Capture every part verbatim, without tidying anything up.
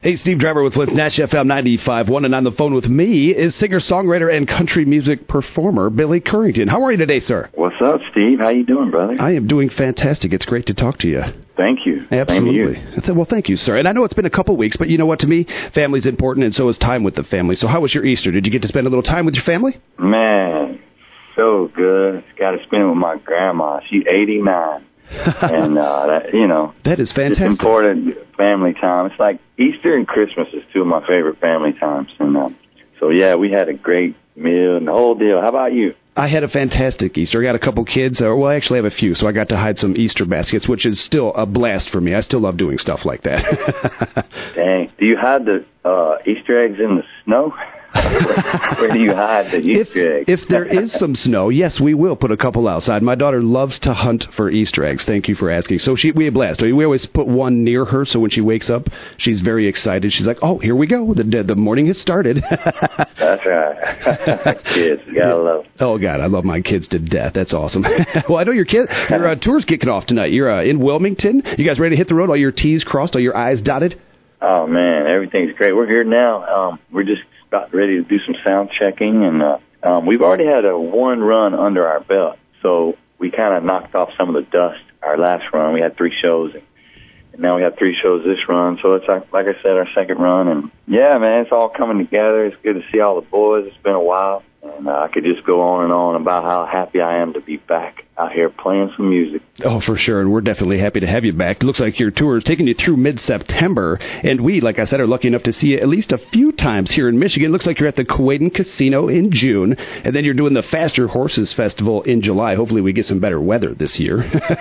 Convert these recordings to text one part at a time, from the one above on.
Hey, Steve Driver with Flint Nash F M ninety-five point one, and on the phone with me is singer-songwriter and country music performer Billy Currington. How are you today, sir? What's up, Steve? How you doing, brother? I am doing fantastic. It's great to talk to you. Thank you. Absolutely. Same to you. Well, thank you, sir. And I know it's been a couple weeks, but you know what? To me, family's important, and so is time with the family. So how was your Easter? Did you get to spend a little time with your family? Man, so good. Got to spend it with my grandma. She's eighty-nine. and, uh, that, you know. That is fantastic. It's important family time. It's like Easter and Christmas is two of my favorite family times. And uh, so, yeah, we had a great meal and the whole deal. How about you? I had a fantastic Easter. I got a couple kids. Uh, well, I actually have a few, so I got to hide some Easter baskets, which is still a blast for me. I still love doing stuff like that. Dang. Do you hide the uh, Easter eggs in the snow? Where do you hide the Easter if, eggs? If there is some snow, yes, we will put a couple outside. My daughter loves to hunt for Easter eggs. Thank you for asking. So she, we have blast. We always put one near her, so when she wakes up, she's very excited. She's like, oh, here we go. The, the morning has started. That's right. Kids, you gotta love them. Oh, God, I love my kids to death. That's awesome. Well, I know your kid, your uh, tour's kicking off tonight. You're uh, in Wilmington. You guys ready to hit the road? All your T's crossed, all your I's dotted? Oh, man, everything's great. We're here now. Um, we're just about ready to do some sound checking, and uh, um, we've already had a one run under our belt, so we kind of knocked off some of the dust our last run. We had three shows, and, and now we have three shows this run, so it's, like, like I said, our second run, and yeah, man, it's all coming together. It's good to see all the boys. It's been a while, and uh, I could just go on and on about how happy I am to be back out here playing some music. Oh, for sure, and we're definitely happy to have you back. It looks like your tour is taking you through mid-September, and we, like I said, are lucky enough to see you at least a few times here in Michigan. It looks like you're at the Kewadin Casino in June, and then you're doing the Faster Horses Festival in July. Hopefully we get some better weather this year.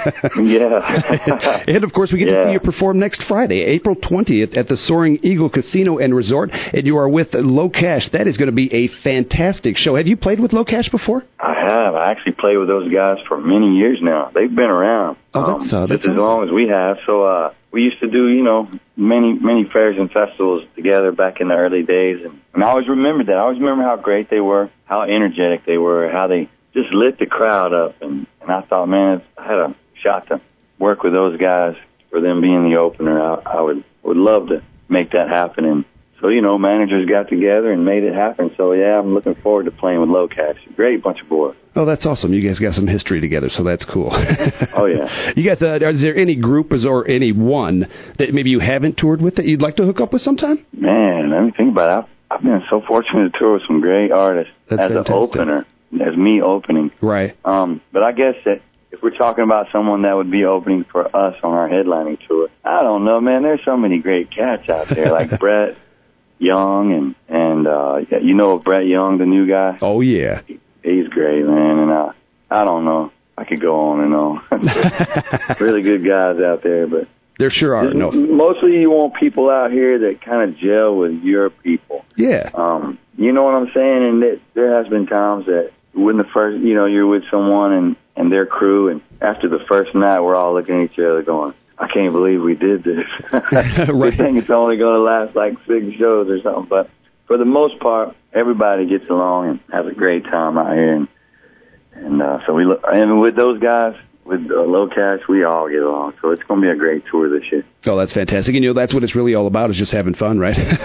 Yeah. And, of course, we get yeah. to see you perform next Friday, April twentieth, at the Soaring Eagle Casino and Resort, and you are with Low Cash. That is going to be a fantastic show. Have you played with Low Cash before? I have. I actually played with those guys for many years now. They've been around oh, that's, uh, um, that's just awesome. as long as we have. So uh, we used to do, you know, many, many fairs and festivals together back in the early days. And, and I always remembered that. I always remember how great they were, how energetic they were, how they just lit the crowd up. And, and I thought, man, if I had a shot to work with those guys for them being the opener, I, I would, would love to make that happen. And so, you know, managers got together and made it happen. So, yeah, I'm looking forward to playing with Low Cash. Great bunch of boys. Oh, that's awesome. You guys got some history together, so that's cool. Oh, yeah. You guys, uh, is there any group or any one that maybe you haven't toured with that you'd like to hook up with sometime? Man, let me think about it. I've, I've been so fortunate to tour with some great artists that's as fantastic. an opener, as me opening. Right. Um, but I guess that if we're talking about someone that would be opening for us on our headlining tour, I don't know, man. There's so many great cats out there, like Brett Young, and, and uh, you know Brett Young, the new guy? Oh, yeah. He, he's great, man, and uh, I don't know. I could go on and on. Really good guys out there, but there sure are. No, mostly you want people out here that kind of gel with your people. Yeah. Um, you know what I'm saying? And it, there has been times that when the first, you know, you're with someone and, and their crew, and after the first night, we're all looking at each other going, I can't believe we did this. Right. We think it's only going to last like six shows or something, but for the most part, everybody gets along and has a great time out here, and and uh, so we look, and with those guys, with uh, Low Cash, we all get along. So it's going to be a great tour this year. Oh, that's fantastic. And you know, that's what it's really all about, is just having fun, right? It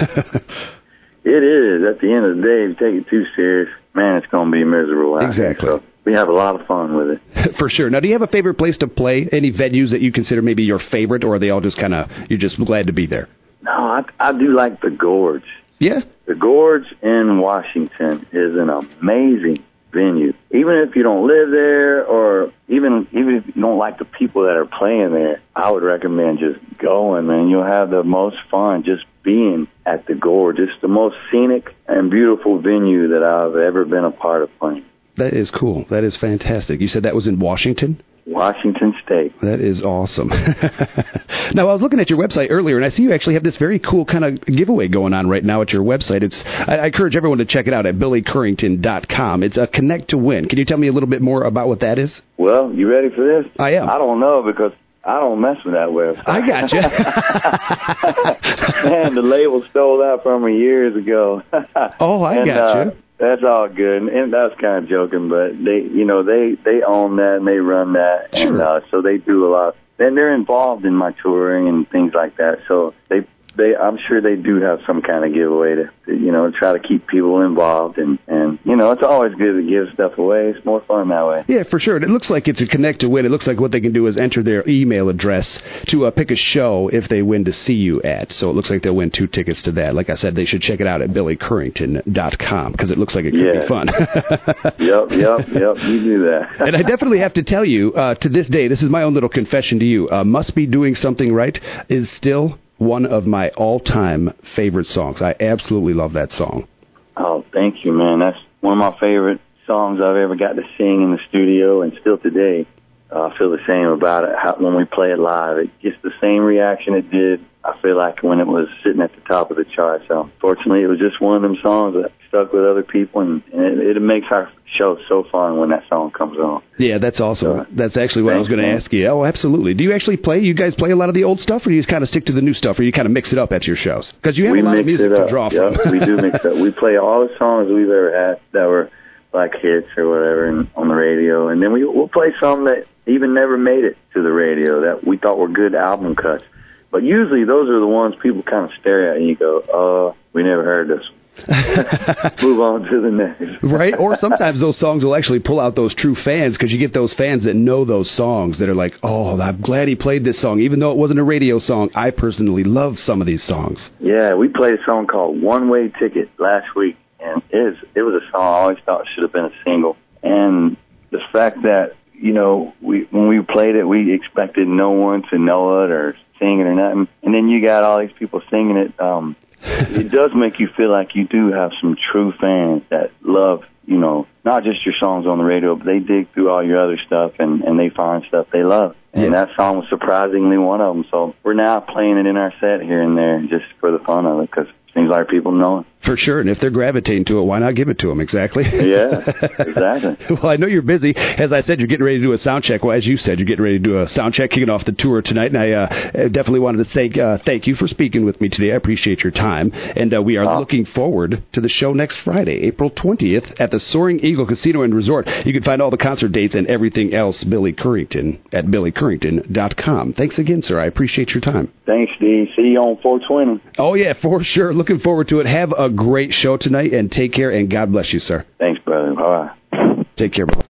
is. At the end of the day, if you take it too serious, man, it's going to be miserable. Exactly. So we have a lot of fun with it. For sure. Now, do you have a favorite place to play? Any venues that you consider maybe your favorite, or are they all just kind of, you're just glad to be there? No, I, I do like the Gorge. Yeah? The Gorge in Washington is an amazing venue. Even if you don't live there, or even even if you don't like the people that are playing there, I would recommend just going, man. You'll have the most fun just being at the Gorge. It's the most scenic and beautiful venue that I've ever been a part of playing. That is cool. That is fantastic. You said that was in Washington? Washington State. That is awesome. Now, I was looking at your website earlier, and I see you actually have this very cool kind of giveaway going on right now at your website. It's I, I encourage everyone to check it out at billy currington dot com. It's a Connect to Win. Can you tell me a little bit more about what that is? Well, you ready for this? I am. I don't know, because I don't mess with that website. I got you. Man, the label stole that from me years ago. Oh, I and, got uh, you. That's all good, and that's kind of joking, but they, you know, they they own that and they run that, Sure. and uh, so they do a lot. And they're involved in my touring and things like that. So they they, I'm sure they do have some kind of giveaway to, to, you know, try to keep people involved. And, and, you know, it's always good to give stuff away. It's more fun that way. Yeah, for sure. And it looks like it's a connect to win. It looks like what they can do is enter their email address to uh, pick a show if they win to see you at. So it looks like they'll win two tickets to that. Like I said, they should check it out at billy currington dot com because it looks like it could yeah. be fun. Yep, yep, yep. You do that. And I definitely have to tell you, uh, to this day, this is my own little confession to you, uh, Must Be Doing Something Right is still one of my all-time favorite songs. I absolutely love that song. Oh, thank you, man. That's one of my favorite songs I've ever got to sing in the studio, and still today, uh, I feel the same about it. How, when we play it live, it gets the same reaction it did, I feel like, when it was sitting at the top of the chart. So, fortunately, it was just one of them songs that stuck with other people, and, and it, it makes our show so fun when that song comes on. Yeah, that's awesome. So, that's actually what I was going to ask you. Oh, absolutely. Do you actually play? You guys play a lot of the old stuff, or do you kind of stick to the new stuff, or you kind of mix it up at your shows? Because you have we a lot of music to draw yep, from. We do mix it up. We play all the songs we've ever had that were like hits or whatever and, on the radio, and then we, we'll play some that even never made it to the radio that we thought were good album cuts. But usually those are the ones people kind of stare at and you go, oh, we never heard this one. Move on to the next. Right? Or sometimes those songs will actually pull out those true fans because you get those fans that know those songs that are like, oh, I'm glad he played this song. Even though it wasn't a radio song, I personally love some of these songs. Yeah, we played a song called One Way Ticket last week, and it, is, it was a song I always thought should have been a single. And the fact that, you know, we when we played it, we expected no one to know it or sing it or nothing. And then you got all these people singing it. Um, it does make you feel like you do have some true fans that love, you know, not just your songs on the radio, but they dig through all your other stuff and, and they find stuff they love. And yeah. that song was surprisingly one of them. So we're now playing it in our set here and there just for the fun of it because it seems like people know it. For sure, and if they're gravitating to it, why not give it to them? Exactly. Yeah, exactly. Well, I know you're busy. As I said, you're getting ready to do a sound check. Well, as you said, you're getting ready to do a sound check, kicking off the tour tonight. And I uh, definitely wanted to say uh, thank you for speaking with me today. I appreciate your time. And uh, we are oh. looking forward to the show next Friday, April twentieth, at the Soaring Eagle Casino and Resort. You can find all the concert dates and everything else, Billy Currington, at billy currington dot com. Thanks again, sir. I appreciate your time. Thanks, Steve. See you on four twenty. Oh, yeah, for sure. Looking forward to it. Have a great show tonight, and take care, and God bless you, sir. Thanks, brother. Bye-bye. Take care, brother.